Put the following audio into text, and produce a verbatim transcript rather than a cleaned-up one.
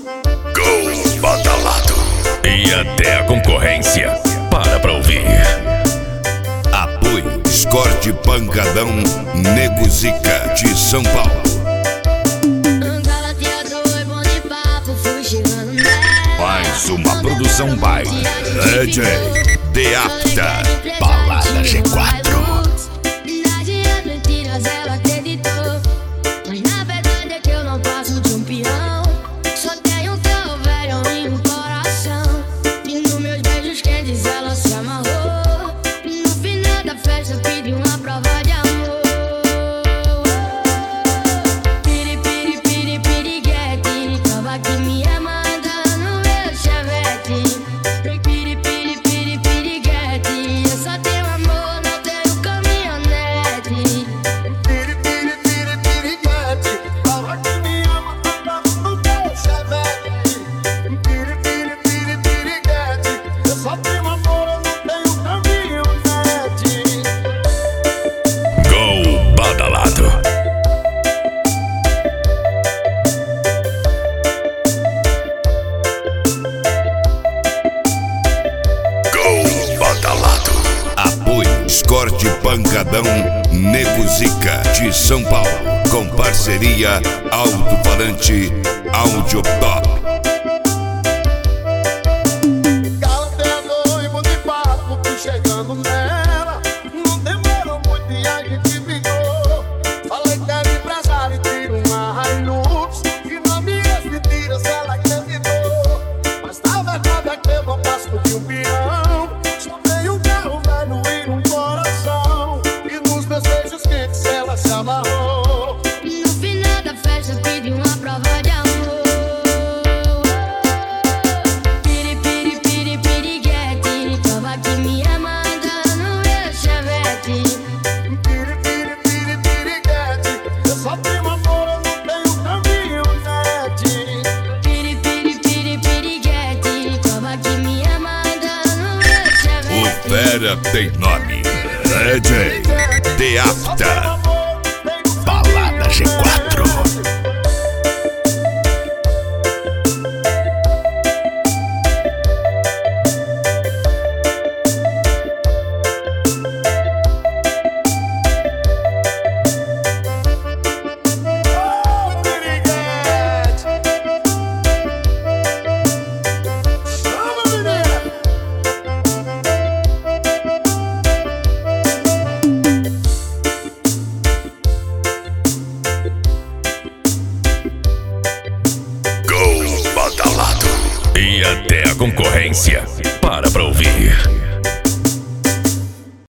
Go Badalado. E até a concorrência para pra ouvir. Apoio Escorte Pancadão Nego Zica de São Paulo. Mais uma produção by D J The After Balada G quatro. Escorte Pancadão Nego Zica de São Paulo, com parceria Alto-Falante Audio Top. Chegando nela, não demorou muito e a gente ficou. Falei que era empresário e tira uma Hilux, e na minha mentiras ela acreditou. Mas tava errada que eu não passo de um peão. Só tem um carro velho e um coração, e nos meus beijos quentes ela se amarrou. No final da festa pedi uma prova de amor. Piri, piri, piri, piriguete, tava aqui me amando. Só tenho amor, eu não tenho caminhonete. Piri, piri, piri, piriguete, tava aqui me amando no meu chevette. O fera tem nome, D J The After Balada G quatro. E até a concorrência para pra ouvir.